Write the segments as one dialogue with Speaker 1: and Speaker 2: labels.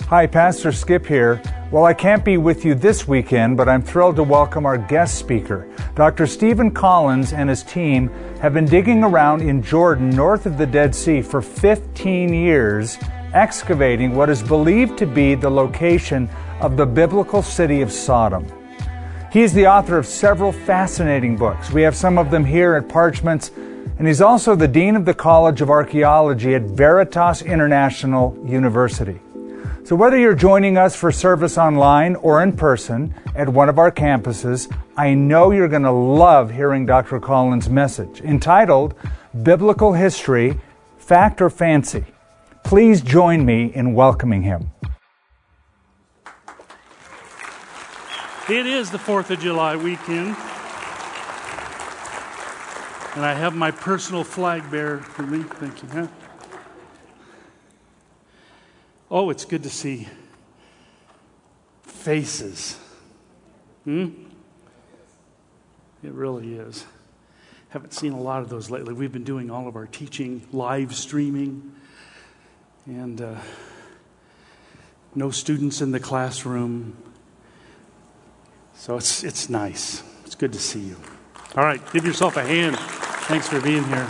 Speaker 1: Hi, Pastor Skip here. Well, I can't be with you this weekend, but I'm thrilled to welcome our guest speaker. Dr. Stephen Collins and his team have been digging around in Jordan, north of the Dead Sea, for 15 years, excavating what is believed to be the location of the biblical city of Sodom. He is the author of several fascinating books. We have some of them here at Parchments, and he's also the Dean of the College of Archaeology at Veritas International University. So whether you're joining us for service online or in person at one of our campuses, I know you're going to love hearing Dr. Collins' message, entitled Biblical History, Fact or Fancy. Please join me in welcoming him.
Speaker 2: It is the 4th of July weekend, and I have my personal flag bearer with me. Thank you. Huh? Oh, it's good to see faces. It really is. Haven't seen a lot of those lately. We've been doing all of our teaching live streaming, and no students in the classroom. So it's nice. It's good to see you. All right, give yourself a hand. Thanks for being here.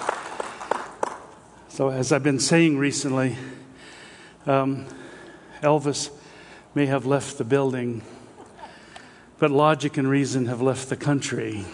Speaker 2: So as I've been saying recently, Elvis may have left the building, but logic and reason have left the country.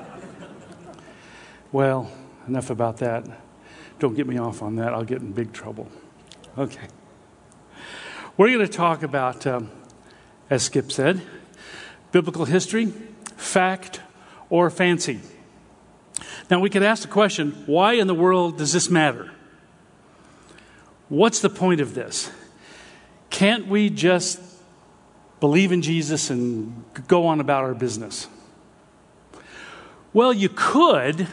Speaker 2: Well, enough about that. Don't get me off on that. I'll get in big trouble. Okay. We're going to talk about, as Skip said, biblical history, fact, or fancy. Now, we could ask the question, why in the world does this matter? What's the point of this? Can't we just believe in Jesus and go on about our business? Well, you could,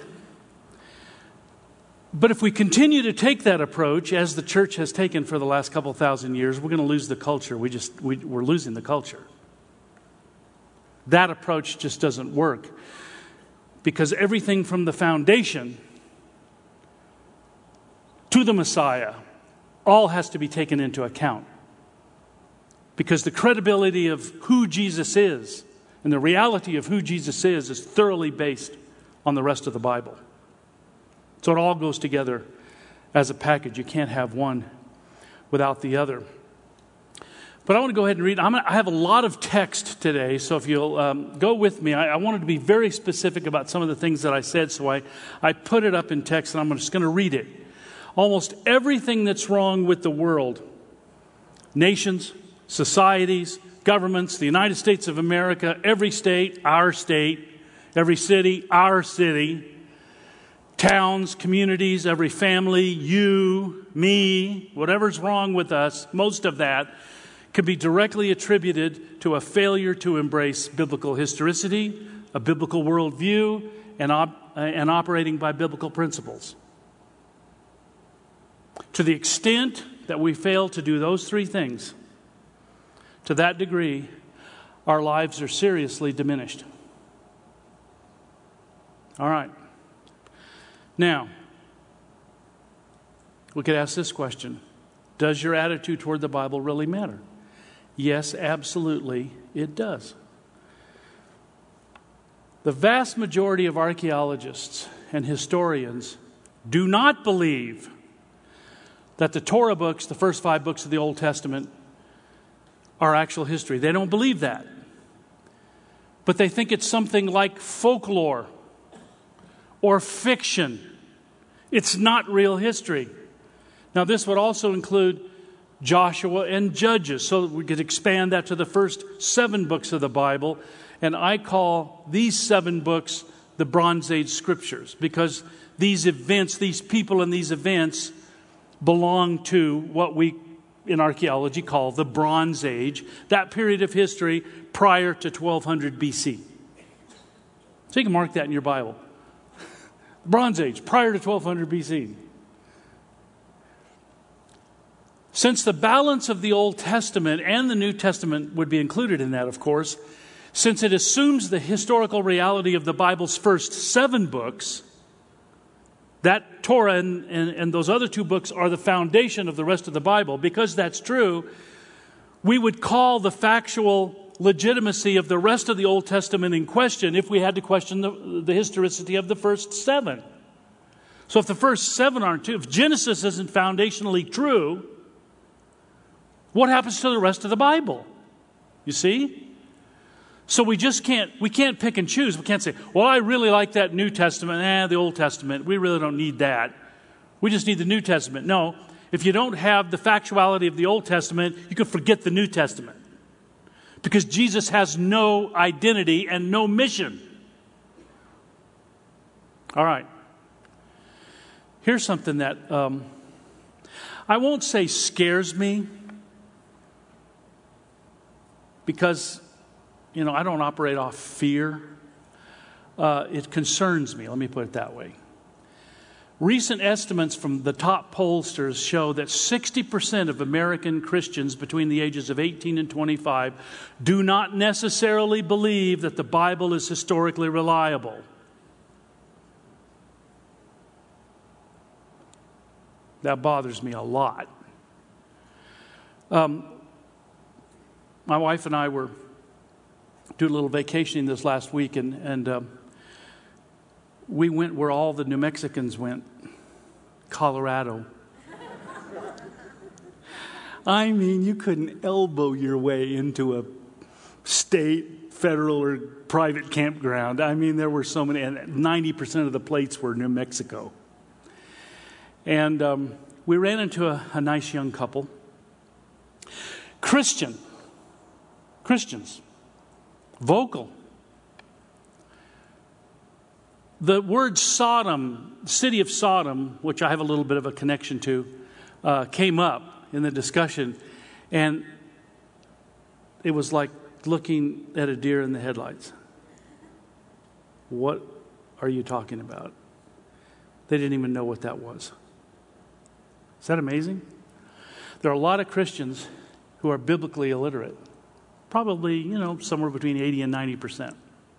Speaker 2: but if we continue to take that approach, as the church has taken for the last couple thousand years, we're going to lose the culture. We're losing the culture. That approach just doesn't work, because everything from the foundation to the Messiah all has to be taken into account, because the credibility of who Jesus is and the reality of who Jesus is thoroughly based on the rest of the Bible. So it all goes together as a package. You can't have one without the other. But I want to go ahead and read. I have a lot of text today, so if you'll go with me, I wanted to be very specific about some of the things that I said, so I put it up in text, and I'm just going to read it. Almost everything that's wrong with the world, nations, societies, governments, the United States of America, every state, our state, every city, our city, towns, communities, every family, you, me, whatever's wrong with us, most of that could be directly attributed to a failure to embrace biblical historicity, a biblical worldview, and operating by biblical principles. To the extent that we fail to do those three things, to that degree, our lives are seriously diminished. All right. Now, we could ask this question. Does your attitude toward the Bible really matter? Yes, absolutely, it does. The vast majority of archaeologists and historians do not believe that the Torah books, the first 5 books of the Old Testament, are actual history. They don't believe that. But they think it's something like folklore or fiction. It's not real history. Now, this would also include Joshua and Judges, so that we could expand that to the first 7 books of the Bible. And I call these 7 books the Bronze Age Scriptures, because these events, these people and these events belong to what we in archaeology call the Bronze Age, that period of history prior to 1200 BC. So you can mark that in your Bible. Bronze Age, prior to 1200 BC. Since the balance of the Old Testament and the New Testament would be included in that, of course, since it assumes the historical reality of the Bible's first 7 books, that Torah and those other 2 books are the foundation of the rest of the Bible. Because that's true, we would call the factual legitimacy of the rest of the Old Testament in question if we had to question the historicity of the first 7. So if the first 7 aren't true, if Genesis isn't foundationally true, what happens to the rest of the Bible? You see? So we can't pick and choose. We can't say, well, I really like that New Testament. The Old Testament, we really don't need that. We just need the New Testament. No, if you don't have the factuality of the Old Testament, you can forget the New Testament. Because Jesus has no identity and no mission. All right. Here's something that I won't say scares me, because, I don't operate off fear. It concerns me, let me put it that way. Recent estimates from the top pollsters show that 60% of American Christians between the ages of 18 and 25 do not necessarily believe that the Bible is historically reliable. That bothers me a lot. My wife and I were doing a little vacationing this last week, and we went where all the New Mexicans went, Colorado. I mean, you couldn't elbow your way into a state, federal, or private campground. I mean, there were so many, and 90% of the plates were New Mexico. And we ran into a nice young couple. Christians, vocal. The word Sodom, city of Sodom, which I have a little bit of a connection to, came up in the discussion. And it was like looking at a deer in the headlights. What are you talking about? They didn't even know what that was. Is that amazing? There are a lot of Christians who are biblically illiterate. Probably, somewhere between 80 and 90%.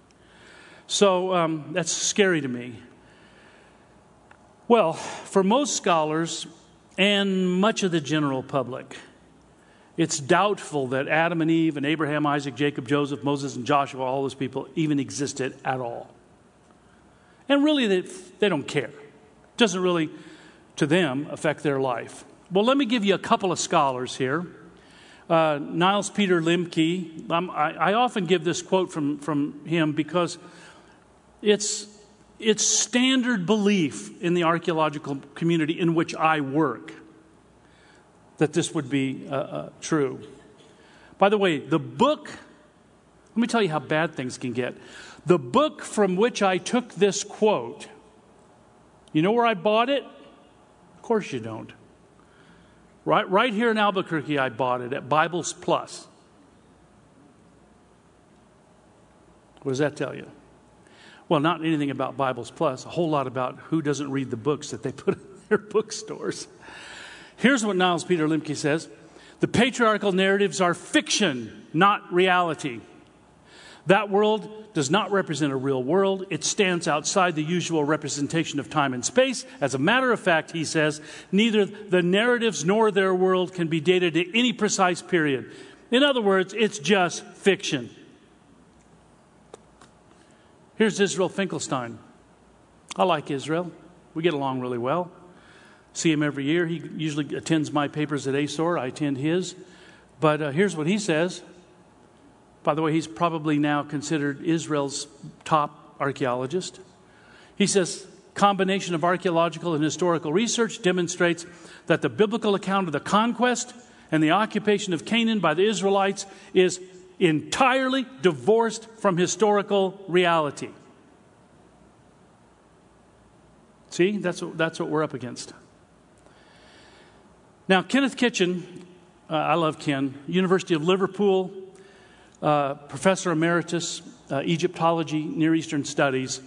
Speaker 2: So that's scary to me. Well, for most scholars and much of the general public, it's doubtful that Adam and Eve and Abraham, Isaac, Jacob, Joseph, Moses, and Joshua, all those people, even existed at all. And really, they don't care. It doesn't really, to them, affect their life. Well, let me give you a couple of scholars here. Niles Peter Lemke. I often give this quote from him because it's standard belief in the archaeological community in which I work that this would be true. By the way, the book, let me tell you how bad things can get. The book from which I took this quote, you know where I bought it? Of course you don't. Right here in Albuquerque, I bought it at Bibles Plus. What does that tell you? Well, not anything about Bibles Plus, a whole lot about who doesn't read the books that they put in their bookstores. Here's what Niles Peter Lemke says. The patriarchal narratives are fiction, not reality. That world does not represent a real world. It stands outside the usual representation of time and space. As a matter of fact, he says, neither the narratives nor their world can be dated to any precise period. In other words, it's just fiction. Here's Israel Finkelstein. I like Israel. We get along really well. See him every year. He usually attends my papers at ASOR. I attend his. But here's what he says. By the way, he's probably now considered Israel's top archaeologist. He says, combination of archaeological and historical research demonstrates that the biblical account of the conquest and the occupation of Canaan by the Israelites is entirely divorced from historical reality. See, that's what we're up against. Now, Kenneth Kitchen, I love Ken, University of Liverpool, Professor Emeritus, Egyptology, Near Eastern Studies.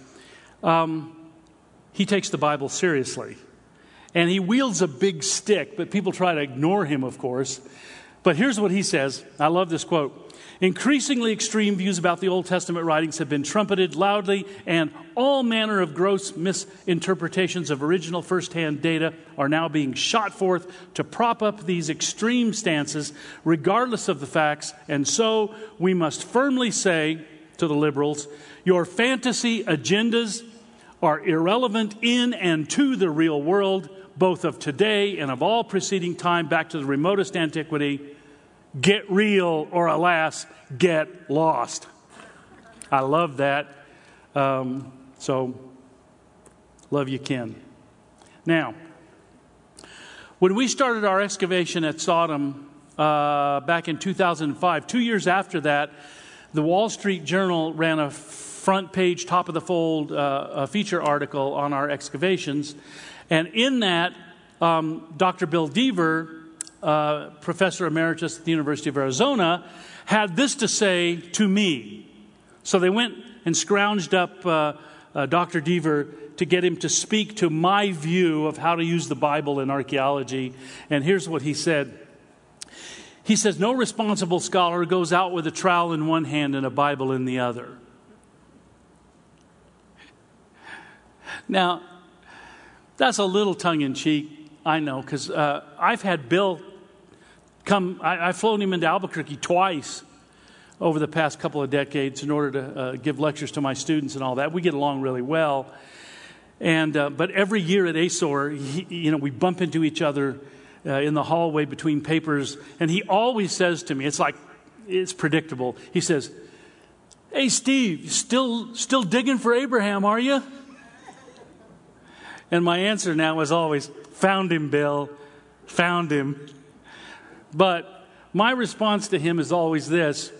Speaker 2: He takes the Bible seriously. And he wields a big stick, but people try to ignore him, of course. But here's what he says. I love this quote. Increasingly extreme views about the Old Testament writings have been trumpeted loudly, and all manner of gross misinterpretations of original first-hand data are now being shot forth to prop up these extreme stances, regardless of the facts. And so we must firmly say to the liberals, your fantasy agendas are irrelevant in and to the real world, both of today and of all preceding time back to the remotest antiquity. Get real, or alas, get lost. I love that. So, love you, Ken. Now, when we started our excavation at Sodom back in 2005, 2 years after that, the Wall Street Journal ran a front page, top of the fold feature article on our excavations. And in that, Dr. Bill Deaver, Professor Emeritus at the University of Arizona, had this to say to me. So they went and scrounged up Dr. Deaver to get him to speak to my view of how to use the Bible in archaeology. And here's what he said. He says, no responsible scholar goes out with a trowel in one hand and a Bible in the other. Now, that's a little tongue-in-cheek, I know, because I've had Bill come. I've flown him into Albuquerque twice over the past couple of decades in order to give lectures to my students and all that. We get along really well. And but every year at ASOR, we bump into each other in the hallway between papers. And he always says to me, it's predictable. He says, hey, Steve, still digging for Abraham, are you? And my answer now is always, found him, Bill, found him. But my response to him is always this.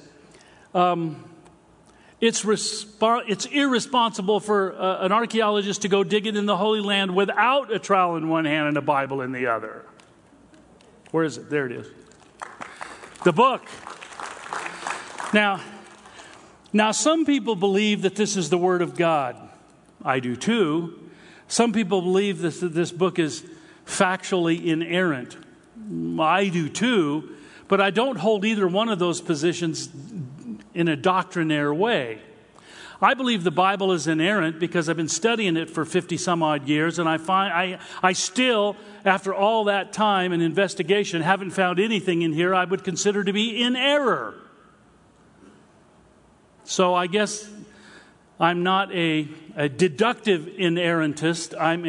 Speaker 2: It's irresponsible for an archaeologist to go digging in the Holy Land without a trowel in one hand and a Bible in the other. Where is it? There it is. The book. Now, some people believe that this is the Word of God. I do too. Some people believe that this book is factually inerrant. I do too, but I don't hold either one of those positions in a doctrinaire way. I believe the Bible is inerrant because I've been studying it for 50 some odd years, and I still, after all that time and investigation, haven't found anything in here I would consider to be in error. So I guess I'm not a deductive inerrantist. I'm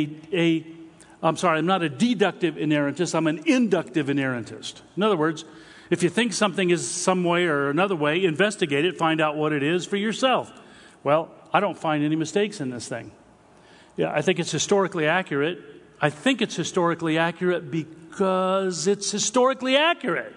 Speaker 2: not a deductive inerrantist. I'm an inductive inerrantist. In other words, if you think something is some way or another way, investigate it, find out what it is for yourself. Well, I don't find any mistakes in this thing. Yeah, I think it's historically accurate. I think it's historically accurate because it's historically accurate.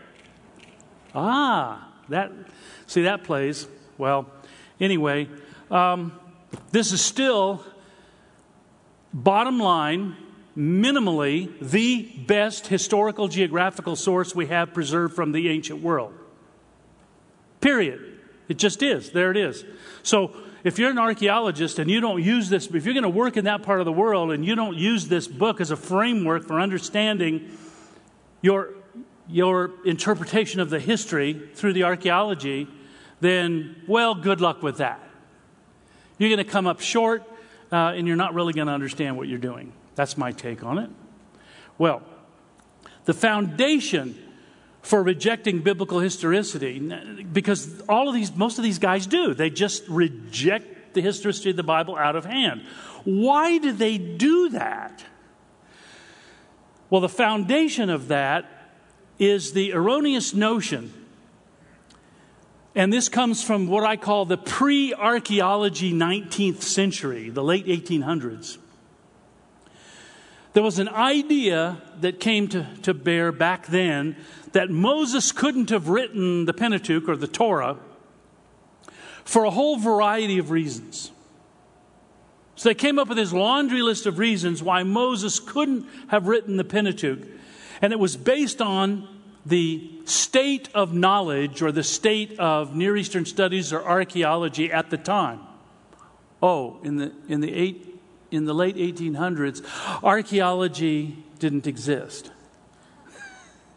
Speaker 2: That plays. Well, anyway, this is still, bottom line, minimally the best historical geographical source we have preserved from the ancient world. Period. It just is. There it is. So if you're an archaeologist and you don't use this, if you're going to work in that part of the world and you don't use this book as a framework for understanding your interpretation of the history through the archaeology, then, well, good luck with that. You're going to come up short and you're not really going to understand what you're doing. That's my take on it. Well, the foundation for rejecting biblical historicity, because most of these guys do. They just reject the historicity of the Bible out of hand. Why do they do that? Well, the foundation of that is the erroneous notion, and this comes from what I call the pre-archaeology 19th century, the late 1800s. There was an idea that came to bear back then that Moses couldn't have written the Pentateuch or the Torah for a whole variety of reasons. So they came up with this laundry list of reasons why Moses couldn't have written the Pentateuch. And it was based on the state of knowledge or the state of Near Eastern studies or archaeology at the time. In the late 1800s, archaeology didn't exist.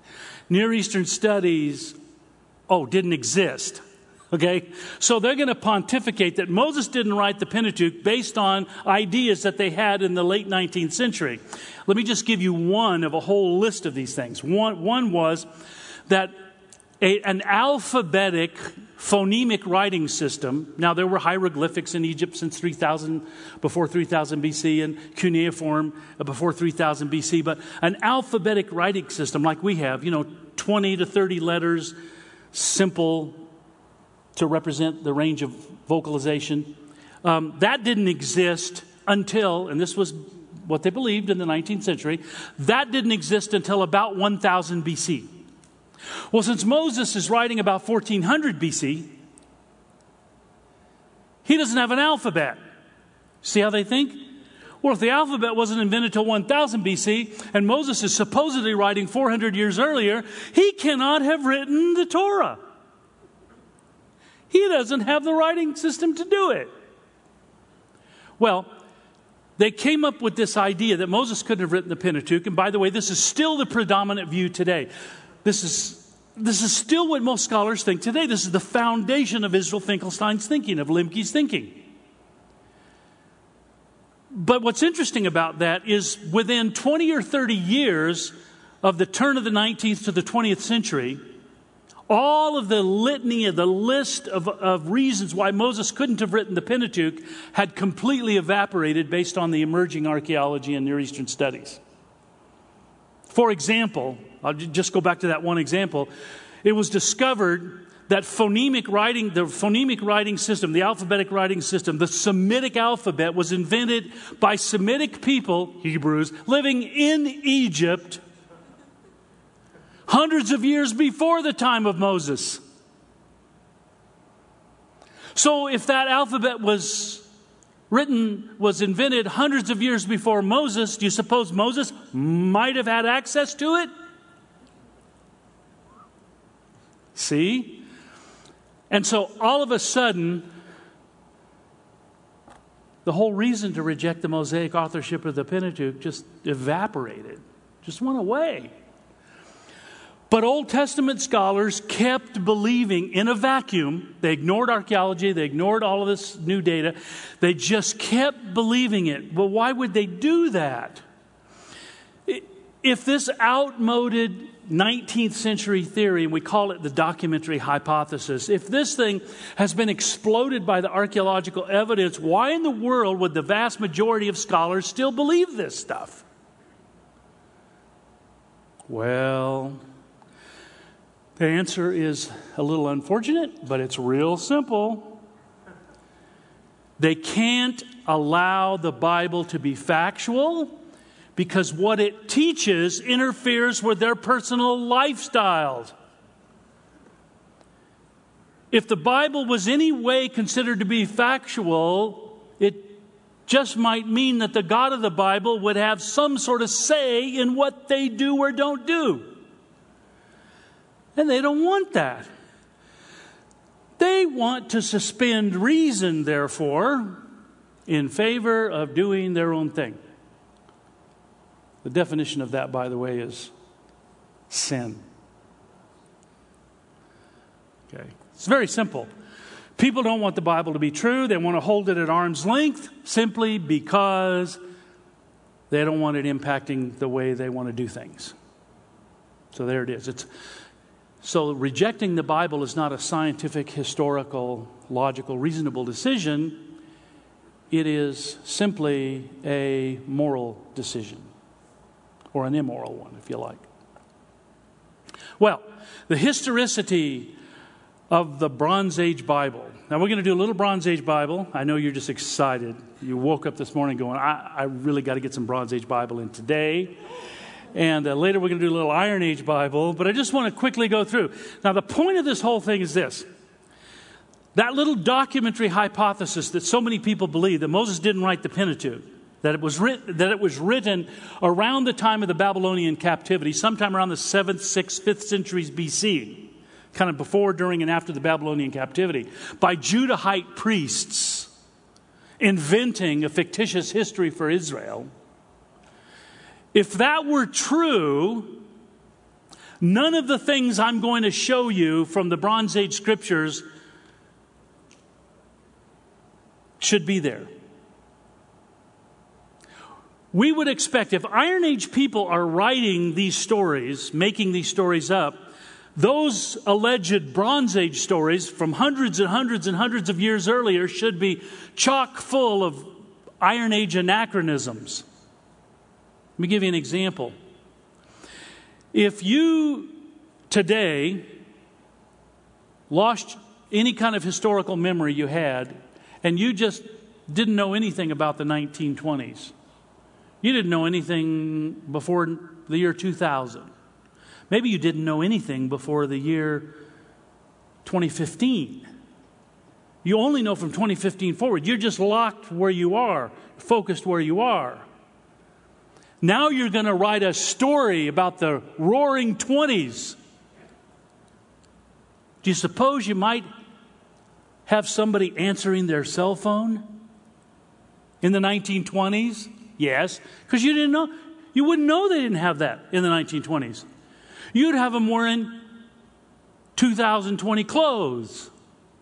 Speaker 2: Near Eastern studies, didn't exist. Okay? So they're going to pontificate that Moses didn't write the Pentateuch based on ideas that they had in the late 19th century. Let me just give you one of a whole list of these things. One was that an alphabetic phonemic writing system. Now, there were hieroglyphics in Egypt since before 3000 BC, and cuneiform before 3000 BC. But an alphabetic writing system like we have, 20 to 30 letters, simple to represent the range of vocalization. That didn't exist until, and this was what they believed in the 19th century, that didn't exist until about 1000 BC. Well, since Moses is writing about 1400 BC, he doesn't have an alphabet. See how they think? Well, if the alphabet wasn't invented until 1000 BC, and Moses is supposedly writing 400 years earlier, he cannot have written the Torah. He doesn't have the writing system to do it. Well, they came up with this idea that Moses couldn't have written the Pentateuch. And by the way, this is still the predominant view today. This is still what most scholars think today. This is the foundation of Israel Finkelstein's thinking, of Lemke's thinking. But what's interesting about that is within 20 or 30 years of the turn of the 19th to the 20th century, all of the litany, the list of reasons why Moses couldn't have written the Pentateuch had completely evaporated based on the emerging archaeology and Near Eastern studies. For example, I'll just go back to that one example. It was discovered that the phonemic writing system, the alphabetic writing system, the Semitic alphabet was invented by Semitic people, Hebrews, living in Egypt hundreds of years before the time of Moses. So if that alphabet was invented hundreds of years before Moses, do you suppose Moses might have had access to it? See? And so all of a sudden, the whole reason to reject the Mosaic authorship of the Pentateuch just evaporated, just went away. But Old Testament scholars kept believing in a vacuum. They ignored archaeology. They ignored all of this new data. They just kept believing it. Well, why would they do that? If this outmoded 19th century theory, and we call it the documentary hypothesis, if this thing has been exploded by the archaeological evidence, why in the world would the vast majority of scholars still believe this stuff? Well, the answer is a little unfortunate, but it's real simple. They can't allow the Bible to be factual because what it teaches interferes with their personal lifestyles. If the Bible was any way considered to be factual, it just might mean that the God of the Bible would have some sort of say in what they do or don't do. And they don't want that. They want to suspend reason, therefore, in favor of doing their own thing. The definition of that, by the way, is sin. Okay. It's very simple. People don't want the Bible to be true. They want to hold it at arm's length simply because they don't want it impacting the way they want to do things. So there it is. So rejecting the Bible is not a scientific, historical, logical, reasonable decision. It is simply a moral decision, or an immoral one, if you like. Well, the historicity of the Bronze Age Bible. Now, we're going to do a little Bronze Age Bible. I know you're just excited. You woke up this morning going, I really got to get some Bronze Age Bible in today. And later we're going to do a little Iron Age Bible. But I just want to quickly go through. Now, the point of this whole thing is this. That little documentary hypothesis that so many people believe, that Moses didn't write the Pentateuch, that it was written around the time of the Babylonian captivity, sometime around the 7th, 6th, 5th centuries BC, kind of before, during, and after the Babylonian captivity, by Judahite priests inventing a fictitious history for Israel. If that were true, None of the things I'm going to show you from the Bronze Age scriptures should be there. We would expect, if Iron Age people are writing these stories, making these stories up, those alleged Bronze Age stories from hundreds and hundreds and hundreds of years earlier should be chock full of Iron Age anachronisms. Let me give you an example. If you today lost any kind of historical memory you had, and you just didn't know anything about the 1920s, you didn't know anything before the year 2000. Maybe you didn't know anything before the year 2015. You only know from 2015 forward. You're just locked where you are, focused where you are. Now you're going to write a story about the roaring 20s. Do you suppose you might have somebody answering their cell phone in the 1920s? Yes, because you didn't know. You wouldn't know they didn't have that in the 1920s. You'd have them wearing 2020 clothes.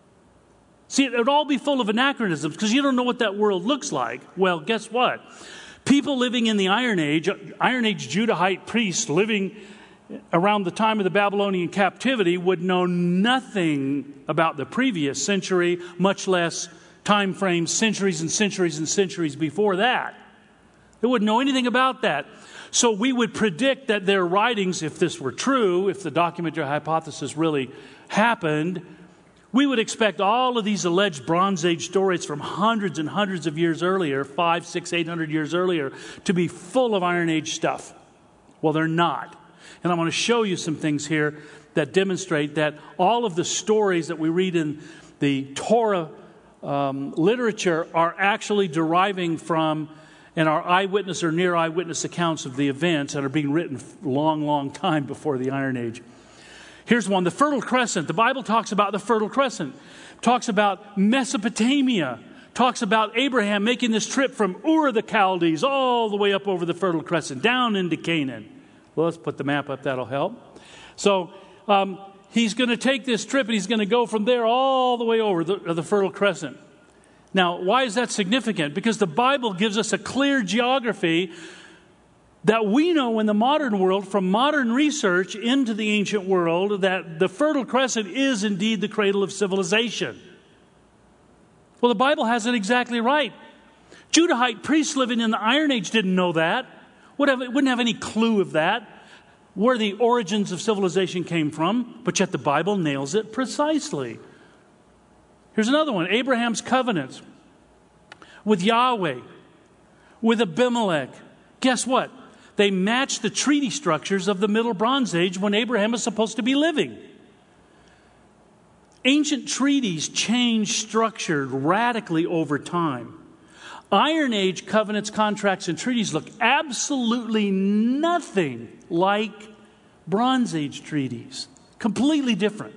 Speaker 2: See, it would all be full of anachronisms because you don't know what that world looks like. Well, guess what? People living in the Iron Age Judahite priests living around the time of the Babylonian captivity would know nothing about the previous century, much less time frames centuries and centuries and centuries before that. They wouldn't know anything about that. So we would predict that their writings, if this were true, if the documentary hypothesis really happened, we would expect all of these alleged Bronze Age stories from hundreds and hundreds of years earlier, 500, 600, 800 years earlier, to be full of Iron Age stuff. Well, they're not. And I want to show you some things here that demonstrate that all of the stories that we read in the Torah literature are actually deriving from and are eyewitness or near eyewitness accounts of the events and are being written a long, long time before the Iron Age. Here's one, the Fertile Crescent. The Bible talks about the Fertile Crescent, talks about Mesopotamia, talks about Abraham making this trip from Ur of the Chaldees all the way up over the Fertile Crescent, down into Canaan. Well, let's put the map up, that'll help. So he's going to take this trip and he's going to go from there all the way over the Fertile Crescent. Now, why is that significant? Because the Bible gives us a clear geography that we know in the modern world, from modern research into the ancient world, that the Fertile Crescent is indeed the cradle of civilization. Well, the Bible has it exactly right. Judahite priests living in the Iron Age didn't know that. Wouldn't have any clue of that, where the origins of civilization came from, but yet the Bible nails it precisely. Here's another one, Abraham's covenants with Yahweh, with Abimelech. Guess what? They match the treaty structures of the Middle Bronze Age when Abraham is supposed to be living. Ancient treaties change structure radically over time. Iron Age covenants, contracts, and treaties look absolutely nothing like Bronze Age treaties. Completely different.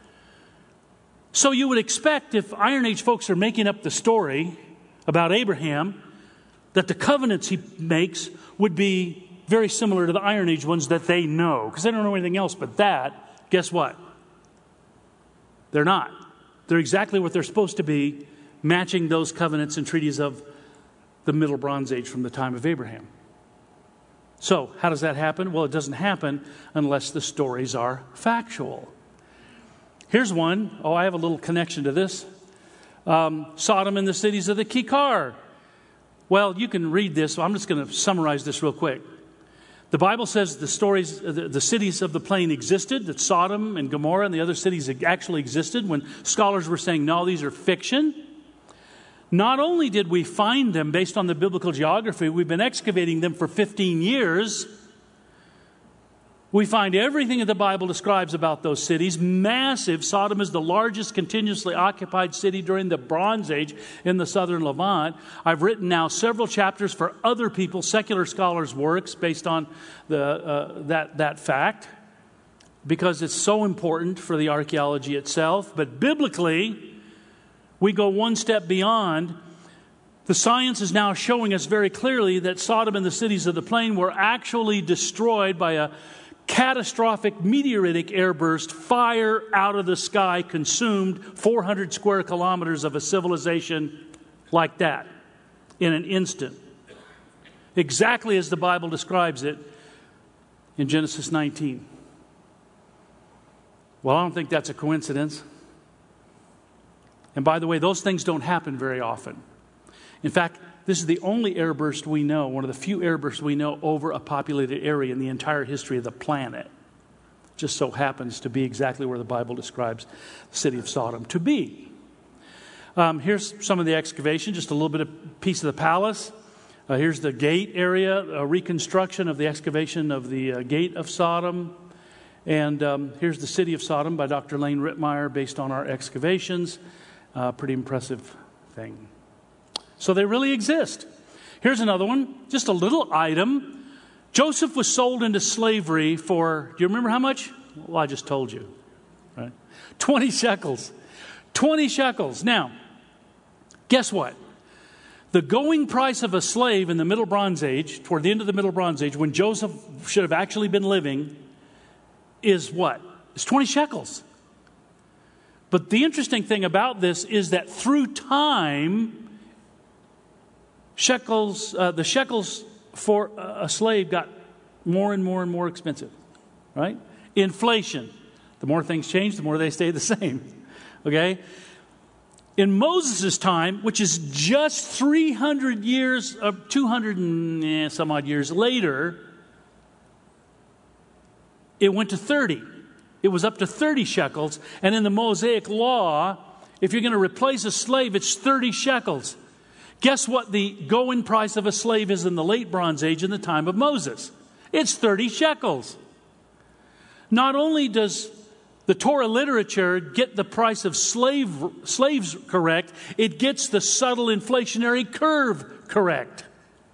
Speaker 2: So you would expect, if Iron Age folks are making up the story about Abraham, that the covenants he makes would be very similar to the Iron Age ones that they know, because they don't know anything else but that. Guess what? They're not. They're exactly what they're supposed to be, matching those covenants and treaties of the Middle Bronze Age from the time of Abraham. So, how does that happen? Well, it doesn't happen unless the stories are factual. Here's one. Oh, I have a little connection to this. Sodom and the cities of the Kikar. Well, you can read this. So I'm just going to summarize this real quick. The Bible says the cities of the plain existed, that Sodom and Gomorrah and the other cities actually existed, when scholars were saying, no, these are fiction. Not only did we find them based on the biblical geography, we've been excavating them for 15 years. We find everything that the Bible describes about those cities. Massive. Sodom is the largest continuously occupied city during the Bronze Age in the southern Levant. I've written now several chapters for other people, secular scholars' works based on that fact, because it's so important for the archaeology itself. But biblically, we go one step beyond. The science is now showing us very clearly that Sodom and the cities of the plain were actually destroyed by a catastrophic meteoritic airburst, fire out of the sky, consumed 400 square kilometers of a civilization like that in an instant. Exactly as the Bible describes it in Genesis 19. Well, I don't think that's a coincidence. And by the way, those things don't happen very often. In fact, this is the only airburst we know, one of the few airbursts we know over a populated area in the entire history of the planet. Just so happens to be exactly where the Bible describes the city of Sodom to be. Here's some of the excavation, just a little bit of piece of the palace. Here's the gate area, a reconstruction of the excavation of the gate of Sodom. And here's the city of Sodom by Dr. Lane Rittmeyer based on our excavations. Pretty impressive thing. So they really exist. Here's another one, just a little item. Joseph was sold into slavery for, do you remember how much? Well, I just told you. Right? 20 shekels. 20 shekels. Now, guess what? The going price of a slave in the Middle Bronze Age, toward the end of the Middle Bronze Age, when Joseph should have actually been living, is what? It's 20 shekels. But the interesting thing about this is that through time, the shekels for a slave got more and more and more expensive. Right? Inflation. The more things change, the more they stay the same. Okay? In Moses' time, which is just 300 years, 200 and some odd years later, it went to 30. It was up to 30 shekels. And in the Mosaic law, if you're going to replace a slave, it's 30 shekels. Guess what the going price of a slave is in the late Bronze Age in the time of Moses? It's 30 shekels. Not only does the Torah literature get the price of slaves correct, it gets the subtle inflationary curve correct.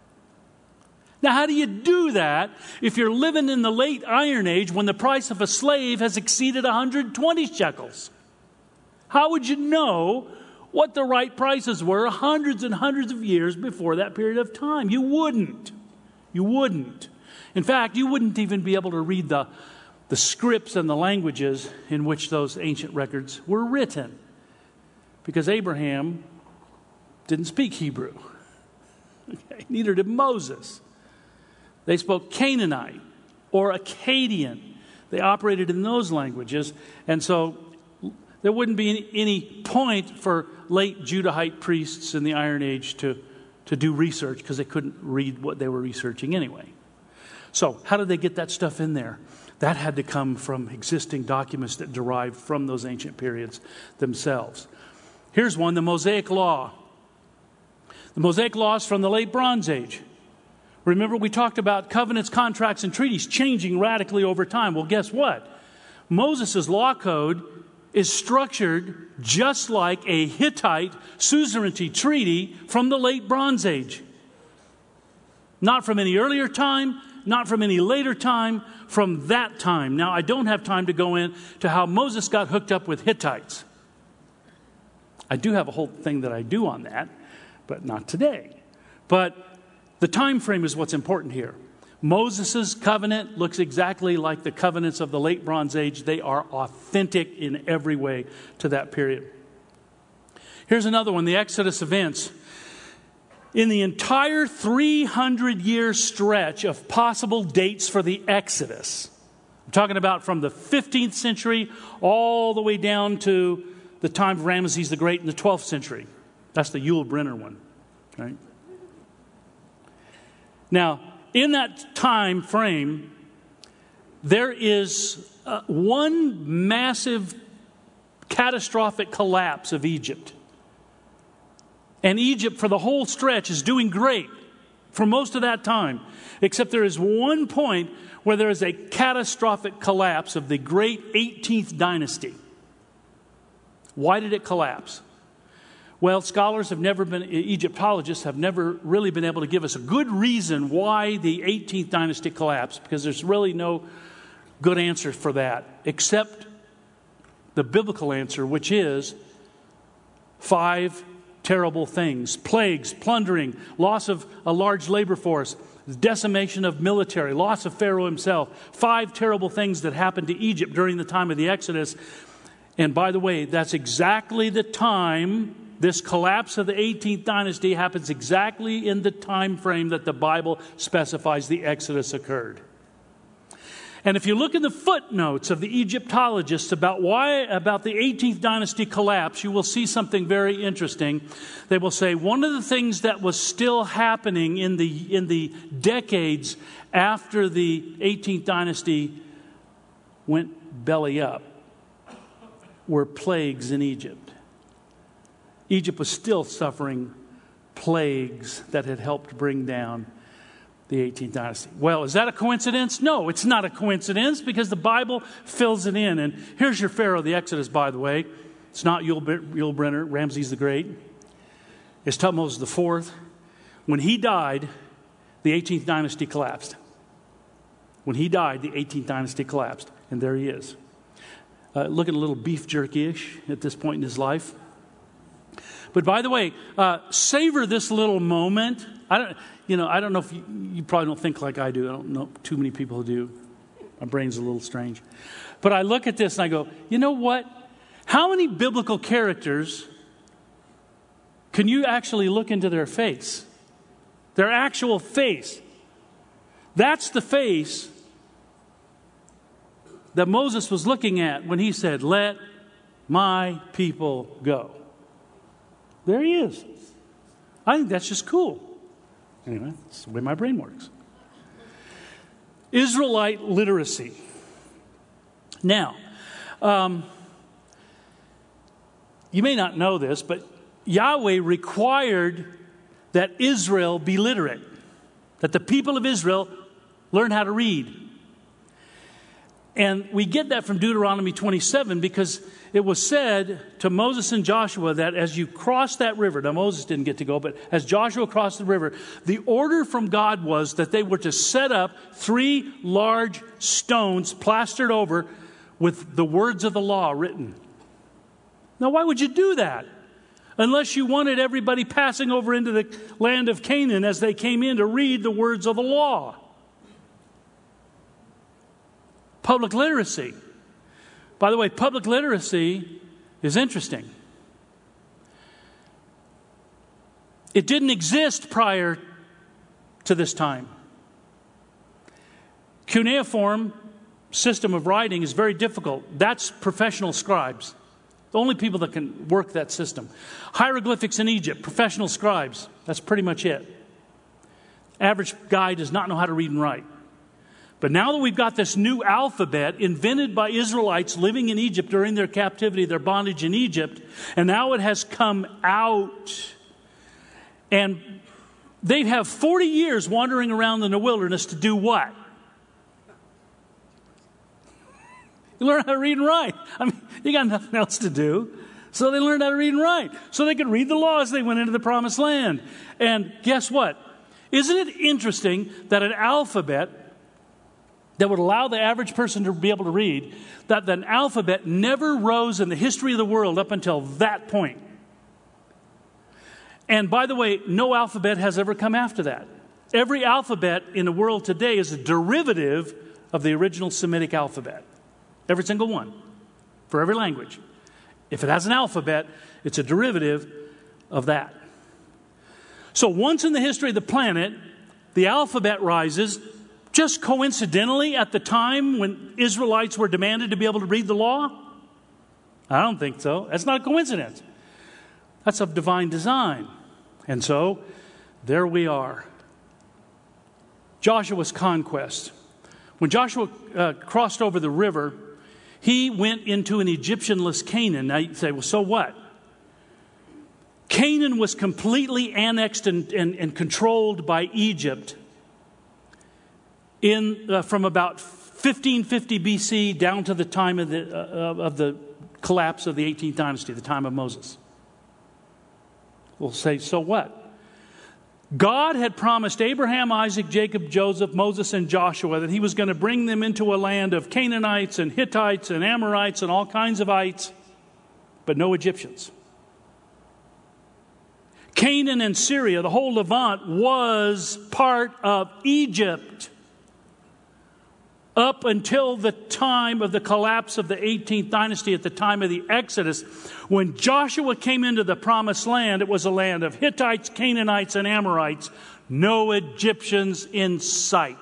Speaker 2: Now, how do you do that if you're living in the late Iron Age when the price of a slave has exceeded 120 shekels? How would you know what the right prices were hundreds and hundreds of years before that period of time? You wouldn't. You wouldn't. In fact, you wouldn't even be able to read the scripts and the languages in which those ancient records were written, because Abraham didn't speak Hebrew. Okay. Neither did Moses. They spoke Canaanite or Akkadian. They operated in those languages, and so there wouldn't be any point for late Judahite priests in the Iron Age to do research, because they couldn't read what they were researching anyway. So how did they get that stuff in there? That had to come from existing documents that derived from those ancient periods themselves. Here's one, the Mosaic Law. The Mosaic Law is from the late Bronze Age. Remember, we talked about covenants, contracts, and treaties changing radically over time. Well, guess what? Moses' law code is structured just like a Hittite suzerainty treaty from the late Bronze Age. Not from any earlier time, not from any later time, from that time. Now, I don't have time to go into how Moses got hooked up with Hittites. I do have a whole thing that I do on that, but not today. But the time frame is what's important here. Moses' covenant looks exactly like the covenants of the late Bronze Age. They are authentic in every way to that period. Here's another one, the Exodus events. In the entire 300-year stretch of possible dates for the Exodus, I'm talking about from the 15th century all the way down to the time of Ramesses the Great in the 12th century. That's the Yul Brynner one, right? Now, in that time frame, there is one massive catastrophic collapse of Egypt. And Egypt, for the whole stretch, is doing great for most of that time. Except there is one point where there is a catastrophic collapse of the great 18th dynasty. Why did it collapse? Well, scholars have never been, Egyptologists have never really been able to give us a good reason why the 18th dynasty collapsed, because there's really no good answer for that, except the biblical answer, which is 5 terrible things: plagues, plundering, loss of a large labor force, decimation of military, loss of Pharaoh himself. 5 terrible things that happened to Egypt during the time of the Exodus. And by the way, that's exactly the time, this collapse of the 18th dynasty happens exactly in the time frame that the Bible specifies the Exodus occurred. And if you look in the footnotes of the Egyptologists about the 18th dynasty collapse, you will see something very interesting. They will say one of the things that was still happening in the decades after the 18th dynasty went belly up were plagues in Egypt. Egypt was still suffering plagues that had helped bring down the 18th dynasty. Well, is that a coincidence? No, it's not a coincidence, because the Bible fills it in. And here's your Pharaoh of the Exodus, by the way. It's not Yul-Brynner, Ramses the Great. It's Thutmose IV. When he died, the 18th dynasty collapsed. When he died, the 18th dynasty collapsed. And there he is. Looking a little beef jerky-ish at this point in his life. But by the way, savor this little moment. I don't know if you probably don't think like I do. I don't know too many people who do. My brain's a little strange. But I look at this and I go, you know what? How many biblical characters can you actually look into their face? Their actual face. That's the face that Moses was looking at when he said, "Let my people go." There he is. I think that's just cool. Anyway, that's the way my brain works. Israelite literacy. Now, you may not know this, but Yahweh required that Israel be literate, that the people of Israel learn how to read. And we get that from Deuteronomy 27, because it was said to Moses and Joshua that as you cross that river, now Moses didn't get to go, but as Joshua crossed the river, the order from God was that they were to set up 3 large stones plastered over with the words of the law written. Now, why would you do that? Unless you wanted everybody passing over into the land of Canaan as they came in to read the words of the law. Public literacy. By the way, public literacy is interesting. It didn't exist prior to this time. Cuneiform system of writing is very difficult. That's professional scribes. The only people that can work that system. Hieroglyphics in Egypt, professional scribes. That's pretty much it. Average guy does not know how to read and write. But now that we've got this new alphabet invented by Israelites living in Egypt during their captivity, their bondage in Egypt, and now it has come out, and they'd have 40 years wandering around in the wilderness to do what? You learn how to read and write. I mean, you got nothing else to do. So they learned how to read and write. So they could read the law as they went into the promised land. And guess what? Isn't it interesting that an alphabet that would allow the average person to be able to read, that an alphabet never rose in the history of the world up until that point? And by the way, no alphabet has ever come after that. Every alphabet in the world today is a derivative of the original Semitic alphabet. Every single one, for every language. If it has an alphabet, it's a derivative of that. So once in the history of the planet, the alphabet rises just coincidentally at the time when Israelites were demanded to be able to read the law? I don't think so. That's not a coincidence. That's of divine design. And so, there we are. Joshua's conquest. When Joshua crossed over the river, he went into an Egyptianless Canaan. Now you say, well, so what? Canaan was completely annexed and controlled by Egypt from about 1550 BC down to the time of the collapse of the 18th dynasty, the time of Moses. We'll say, so what? God had promised Abraham, Isaac, Jacob, Joseph, Moses, and Joshua that he was going to bring them into a land of Canaanites and Hittites and Amorites and all kinds of ites, but no Egyptians. Canaan and Syria, the whole Levant, was part of Egypt up until the time of the collapse of the 18th dynasty, at the time of the Exodus. When Joshua came into the promised land, it was a land of Hittites, Canaanites, and Amorites. No Egyptians in sight.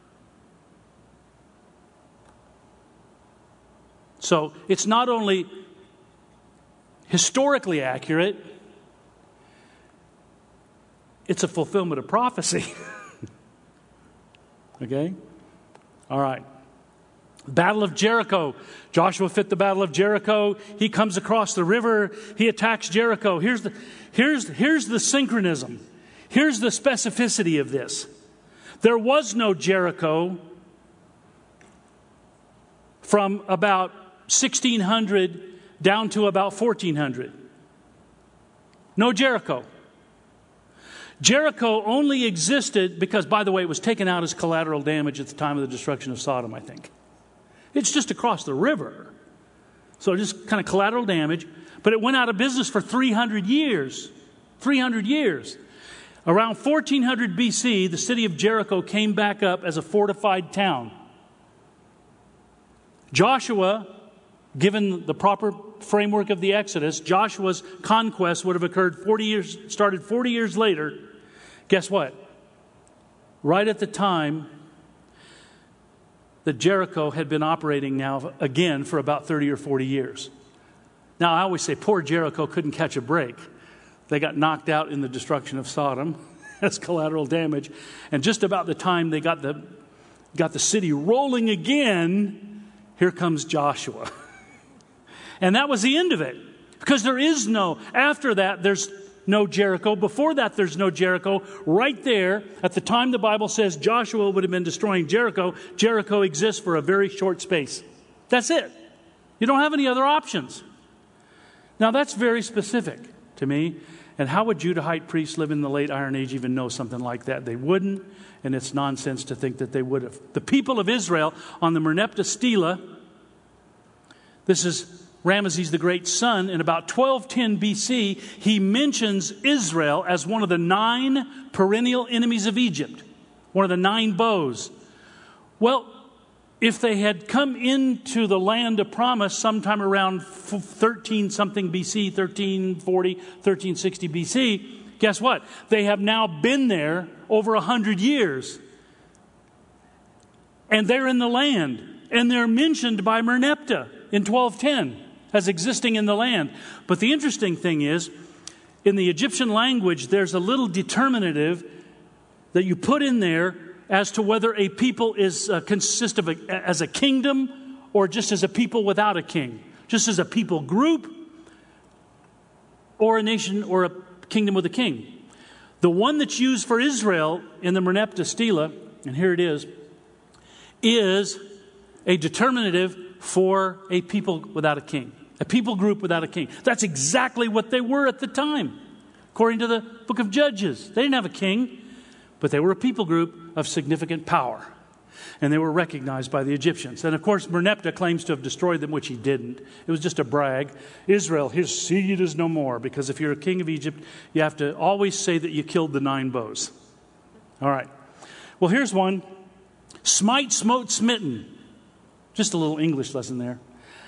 Speaker 2: So it's not only historically accurate, it's a fulfillment of prophecy. Okay? All right. Battle of Jericho. Joshua fit the Battle of Jericho. He comes across the river. He attacks Jericho. Here's the synchronism. Here's the specificity of this. There was no Jericho from about 1600 down to about 1400. No Jericho. Jericho only existed because, by the way, it was taken out as collateral damage at the time of the destruction of Sodom, I think. It's just across the river. So just kind of collateral damage. But it went out of business for 300 years. 300 years. Around 1400 BC, the city of Jericho came back up as a fortified town. Joshua, given the proper framework of the Exodus, Joshua's conquest would have occurred 40 years later. Guess what? Right at the time that Jericho had been operating now again for about 30 or 40 years. Now, I always say poor Jericho couldn't catch a break. They got knocked out in the destruction of Sodom as collateral damage. And just about the time they got the city rolling again, here comes Joshua. And that was the end of it. Because after that, there's no Jericho. Before that, there's no Jericho. Right there, at the time the Bible says Joshua would have been destroying Jericho, Jericho exists for a very short space. That's it. You don't have any other options. Now, that's very specific to me. And how would Judahite priests live in the late Iron Age even know something like that? They wouldn't, and it's nonsense to think that they would have. The people of Israel on the Merneptah Stela, this is Ramesses the Great's son, in about 1210 BC, he mentions Israel as one of the 9 perennial enemies of Egypt, one of the 9 bows. Well, if they had come into the land of promise sometime around 13-something BC, 1340, 1360 BC, guess what? They have now been there over 100 years. And they're in the land. And they're mentioned by Merneptah in 1210 as existing in the land. But the interesting thing is, in the Egyptian language, there's a little determinative that you put in there as to whether a people consists of as a kingdom or just as a people without a king. Just as a people group or a nation or a kingdom with a king. The one that's used for Israel in the Merneptah Stela, and here it is a determinative for a people without a king. A people group without a king. That's exactly what they were at the time, according to the book of Judges. They didn't have a king, but they were a people group of significant power. And they were recognized by the Egyptians. And of course, Merneptah claims to have destroyed them, which he didn't. It was just a brag. Israel, his seed is no more. Because if you're a king of Egypt, you have to always say that you killed the 9 bows. All right. Well, here's one. Smite, smote, smitten. Just a little English lesson there.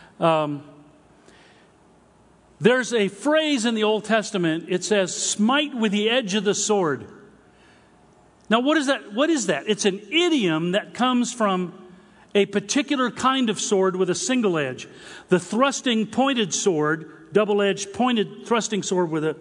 Speaker 2: There's a phrase in the Old Testament. It says, smite with the edge of the sword. Now, what is that? What is that? It's an idiom that comes from a particular kind of sword with a single edge. The thrusting pointed sword, double-edged pointed thrusting sword with a,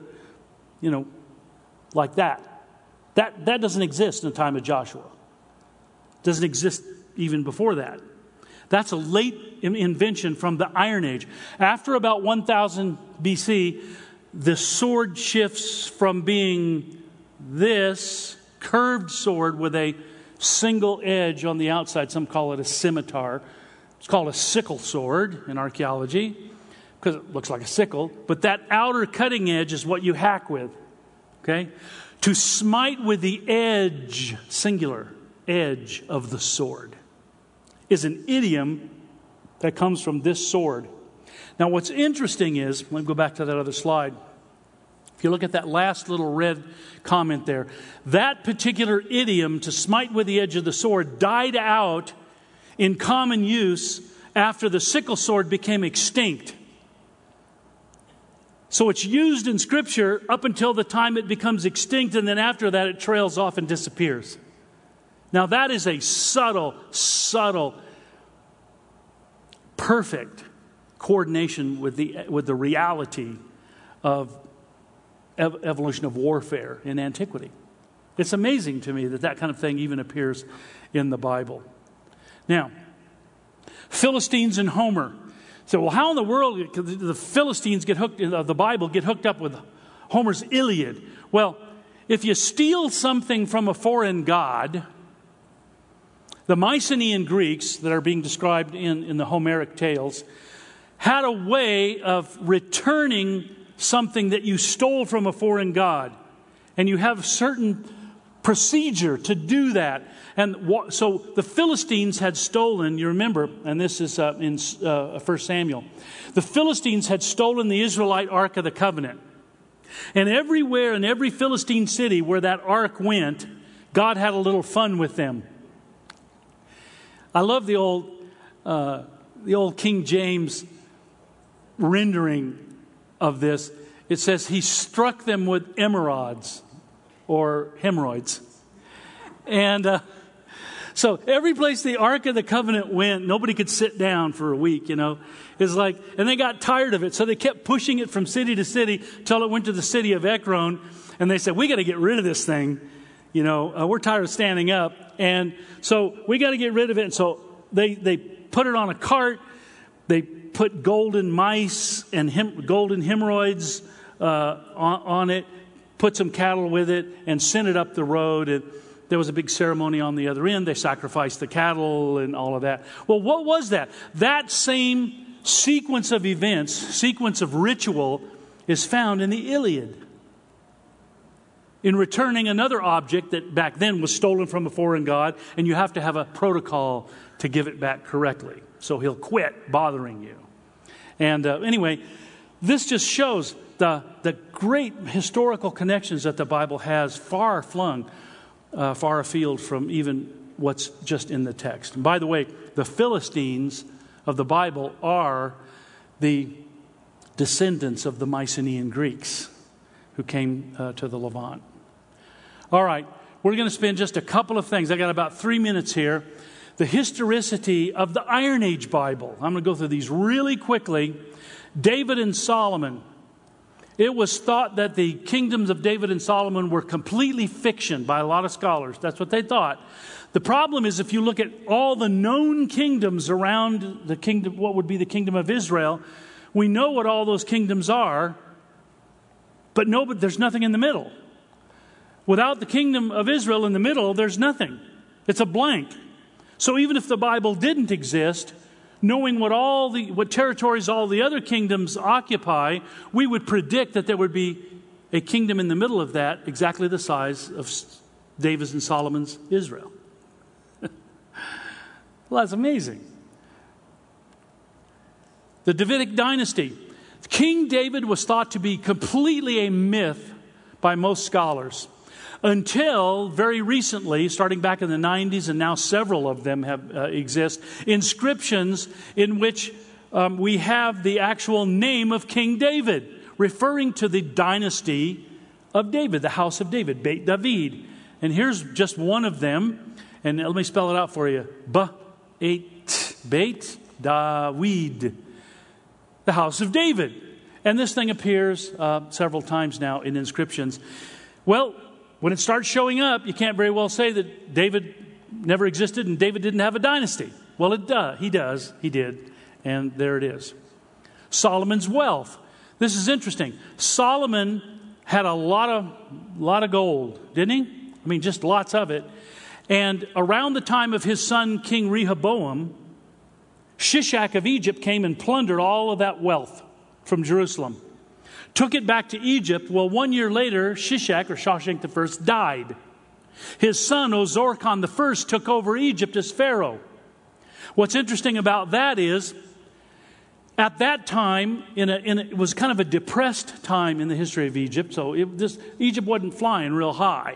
Speaker 2: like that. That doesn't exist in the time of Joshua. It doesn't exist even before that. That's a late invention from the Iron Age. After about 1000 BC, the sword shifts from being this curved sword with a single edge on the outside. Some call it a scimitar. It's called a sickle sword in archaeology because it looks like a sickle. But that outer cutting edge is what you hack with. Okay? To smite with the edge, singular, edge of the sword, is an idiom that comes from this sword. Now, what's interesting is, let me go back to that other slide. If you look at that last little red comment there, that particular idiom, to smite with the edge of the sword, died out in common use after the sickle sword became extinct. So it's used in Scripture up until the time it becomes extinct, and then after that it trails off and disappears. Now that is a subtle, perfect coordination with the reality of evolution of warfare in antiquity. It's amazing to me that kind of thing even appears in the Bible. Now, Philistines and Homer. So, well, how in the world did the Philistines the Bible get hooked up with Homer's Iliad? Well, if you steal something from a foreign god, the Mycenaean Greeks that are being described in the Homeric tales had a way of returning something that you stole from a foreign god. And you have certain procedure to do that. And so the Philistines had stolen, you remember, and this is in 1 Samuel. The Philistines had stolen the Israelite Ark of the Covenant. And everywhere in every Philistine city where that ark went, God had a little fun with them. I love the old King James rendering of this. It says he struck them with emerods or hemorrhoids. And so every place the Ark of the Covenant went, nobody could sit down for a week, It's like, and they got tired of it. So they kept pushing it from city to city till it went to the city of Ekron. And they said, we got to get rid of this thing. We're tired of standing up. And so we got to get rid of it. And so they put it on a cart. They put golden mice and golden hemorrhoids on it, put some cattle with it, and sent it up the road. And there was a big ceremony on the other end. They sacrificed the cattle and all of that. Well, what was that? That same sequence of events, sequence of ritual, is found in the Iliad. In returning another object that back then was stolen from a foreign god, and you have to have a protocol to give it back correctly. So he'll quit bothering you. And anyway, this just shows the great historical connections that the Bible has far afield from even what's just in the text. And by the way, the Philistines of the Bible are the descendants of the Mycenaean Greeks who came to the Levant. All right, we're going to spend just a couple of things. I got about 3 minutes here. The historicity of the Iron Age Bible. I'm going to go through these really quickly. David and Solomon. It was thought that the kingdoms of David and Solomon were completely fiction by a lot of scholars. That's what they thought. The problem is if you look at all the known kingdoms around the kingdom, what would be the kingdom of Israel, we know what all those kingdoms are, but there's nothing in the middle. Without the kingdom of Israel in the middle, there's nothing. It's a blank. So even if the Bible didn't exist, knowing what territories all the other kingdoms occupy, we would predict that there would be a kingdom in the middle of that, exactly the size of David's and Solomon's Israel. Well, that's amazing. The Davidic dynasty. King David was thought to be completely a myth by most scholars. Until very recently, starting back in the 90s, and now several of them exist, inscriptions in which we have the actual name of King David, referring to the dynasty of David, the house of David, Beit David. And here's just one of them, and let me spell it out for you. Beit David, the house of David. And this thing appears several times now in inscriptions. Well, when it starts showing up, you can't very well say that David never existed and David didn't have a dynasty. Well, it does. He did. And there it is. Solomon's wealth. This is interesting. Solomon had a lot of gold, didn't he? I mean, just lots of it. And around the time of his son, King Rehoboam, Shishak of Egypt came and plundered all of that wealth from Jerusalem. Took it back to Egypt. Well, 1 year later, Shishak, or Shawshank I, died. His son, Ozorkon I, took over Egypt as Pharaoh. What's interesting about that is, At that time, it was kind of a depressed time in the history of Egypt, so Egypt wasn't flying real high.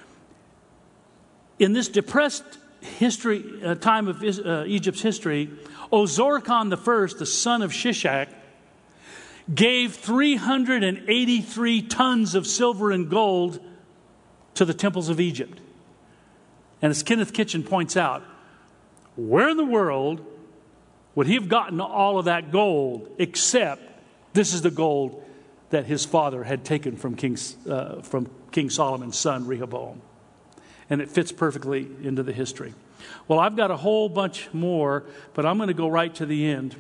Speaker 2: In this depressed time of Egypt's history, Ozorkon I, the son of Shishak, gave 383 tons of silver and gold to the temples of Egypt. And as Kenneth Kitchen points out, where in the world would he have gotten all of that gold, except this is the gold that his father had taken from King Solomon's son, Rehoboam. And it fits perfectly into the history. Well, I've got a whole bunch more, but I'm going to go right to the end.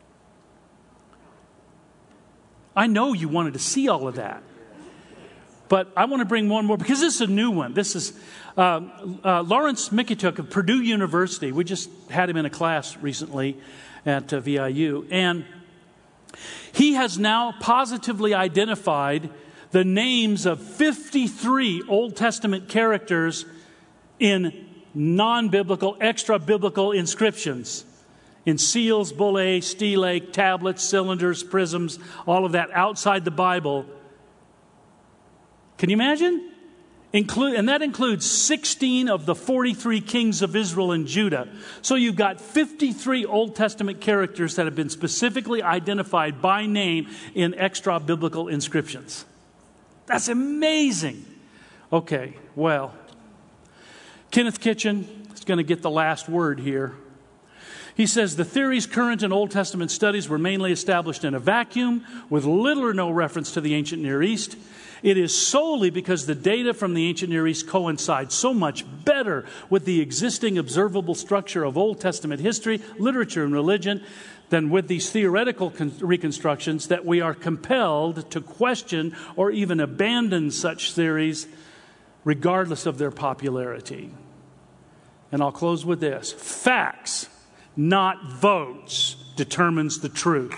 Speaker 2: I know you wanted to see all of that. But I want to bring one more, because this is a new one. This is Lawrence Mikituk of Purdue University. We just had him in a class recently at VIU. And he has now positively identified the names of 53 Old Testament characters in non-biblical, extra-biblical inscriptions. In seals, bullae, stelae, tablets, cylinders, prisms, all of that outside the Bible. Can you imagine? And that includes 16 of the 43 kings of Israel and Judah. So you've got 53 Old Testament characters that have been specifically identified by name in extra-biblical inscriptions. That's amazing. Okay, well, Kenneth Kitchen is going to get the last word here. He says, the theories current in Old Testament studies were mainly established in a vacuum with little or no reference to the ancient Near East. It is solely because the data from the ancient Near East coincides so much better with the existing observable structure of Old Testament history, literature, and religion than with these theoretical reconstructions that we are compelled to question or even abandon such theories regardless of their popularity. And I'll close with this. Facts, not votes, determines the truth.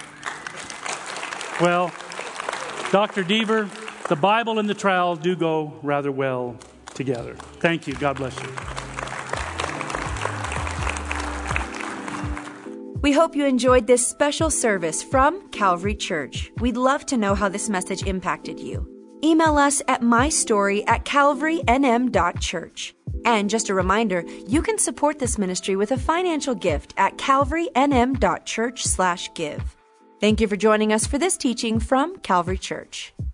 Speaker 2: Well, Dr. Deaver, the Bible and the trowel do go rather well together. Thank you. God bless you.
Speaker 3: We hope you enjoyed this special service from Calvary Church. We'd love to know how this message impacted you. Email us at mystory@calvarynm.church. And just a reminder, you can support this ministry with a financial gift at calvarynm.church/give. Thank you for joining us for this teaching from Calvary Church.